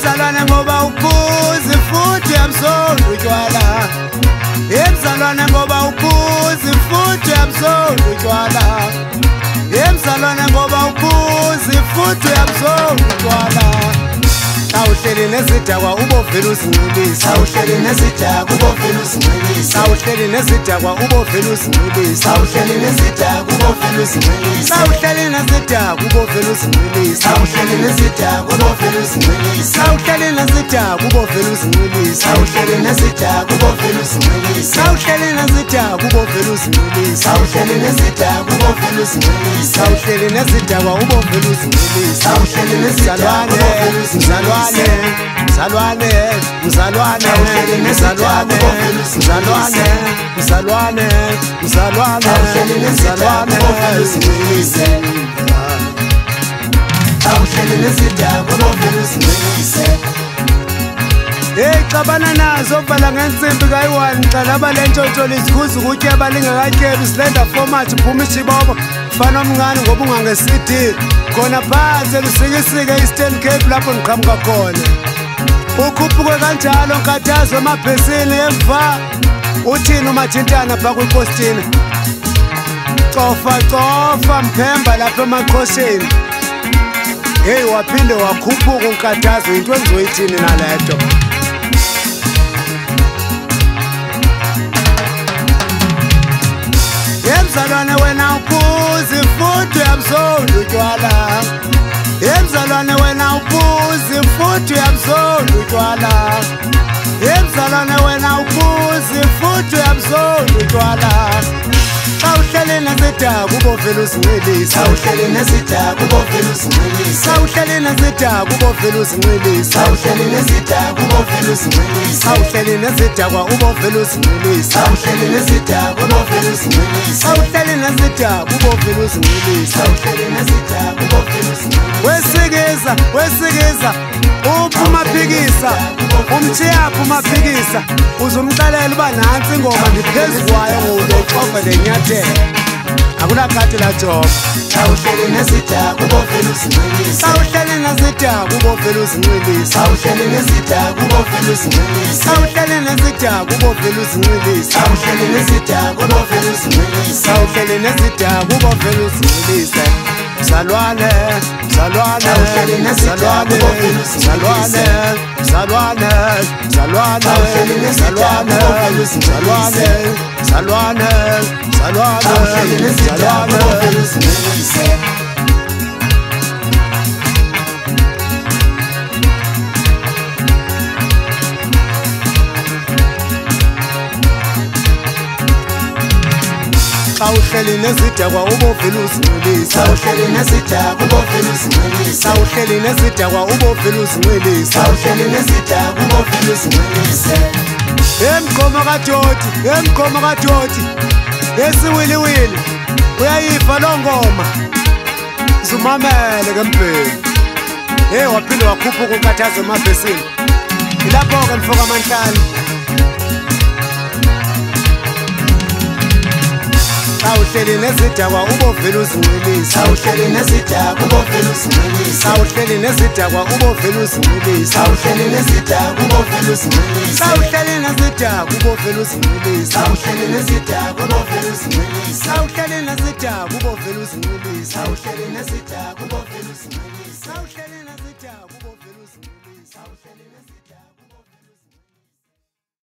Emzalwane ngoba uphuzi futhi uyabuzonda utshwala. Emzalwane ngoba uphuzi futhi uyabuzonda utshwala. Emzalwane ngoba uphuzi futhi uyabuzonda utshwala. Awuhleli nezidakwa ubovela uzincilisa. Awuhleli nezidakwa ubovela uzincilisa. Awuhleli nezidakwa ubovela uzincilisa. Awuhleli nezidakwa ubovela uzincilisa. Awuhleli nezidakwa ubovela uzincilisa. Awuhleli nezidakwa ubovela uzincilisa. Awuhleli nezidakwa ubovela uzincilisa. Awuhleli nezidakwa ubovela uzincilisa. Awuhleli nezidakwa ubovela uzincilisa. Awuhleli nezidakwa ubovela uzincilisa. Awuhleli nezidakwa ubovela uzincilisa. Awuhleli nezidakwa ubovela uzincilisa. Mzalwane, mzalwane, mzalwane, mzalwane, mzalwane, mzalwane, mzalwane, uzincilise. Awuhleli nezidakwa ubovela uzincilise. Hey, cabana nazo bhala ngensimbi kayi-1 qalaba lentshontsho lizikhuza ukutya balingakatyebi silenda format phuma ishibobo fana omncane ngoba ungange-CD khona phansi lusikisike i-Eastern Cape lapho ndiqhamuka khona ukhuphuke kanjalo nkathazo emabhesini emva uthini umathintana phaa kwipostini cofa cofa mphemba lapha emaqhosheni heyi waphinde wakhuphuka unkathazo yinto engizoyithini naleto Emzalwane wena uphuzi futhi uyabuzonda utshwala. Emzalwane wena uphuzi futhi uyabuzonda utshwala. Emzalwane wena uphuzi futhi uyabuzonda utshwala. Awuhleli nezidakwa ubovela uzincilisa. Awuhleli nezidakwa ubovela uzincilisa. Awuhleli nezidakwa ubovela uzincilisa. Awuhleli nezidakwa ubovela uzincilisa. Awuhleli nezidakwa ubovela uzincilisa. Awuhleli nezidakwa ubovela uzincilisa. Awuhleli nezidakwa ubovela uzincilisa. Awuhleli nezidakwa ubovela uzincilisa. Wesikiza, wesikiza uphuma phikisa umthiyapha umaphikisa uzumxelela uba nansi ingoma ndiphezu kwayo ngokuxofa lenyathelo akunakhathi lajoba awuhleli nezidakwa ubovela uzincilisa awuhleli nezidakwa ubovela uzincilisa awuhleli nezidakwa ubovela uzincilisa awuhleli nezidakwa ubovela uzincilisa awuhleli nezidakwa ubovela uzincilisa awuhleli nezidakwa ubovela uzincilisa Mzalwane, mzalwane, mzalwane, mzalwane, mzalwane, mzalwane, mzalwane, mzalwane, mzalwane, mzalwane. Awuhleli nezidakwa ubovela uzincilisa awuhleli nezidakwa ubovela uzincilisa awuhleli nezidakwa ubovela uzincilisa awuhleli nezidakwa ubovela uzincilisa emgqomo kadoti emgqomo kadoti esiwiliwili uyayifa lo ngoma zumamele kembheni hey waphinde wakhuphuka unkathazo emabhesini ilapho ke mfoka amanhlalo awuhleli nezidakwa ubovela uzincilisa awuhleli nezidakwa ubovela uzincilisa awuhleli nezidakwa ubovela uzincilisa awuhleli nezidakwa ubovela uzincilisa awuhleli nezidakwa ubovela uzincilisa awuhleli nezidakwa ubovela uzincilisa awuhleli nezidakwa ubovela uzincilisa awuhleli nezidakwa ubovela uzincilisa awuhleli nezidakwa ubovela uzincilisa awuhleli nezidakwa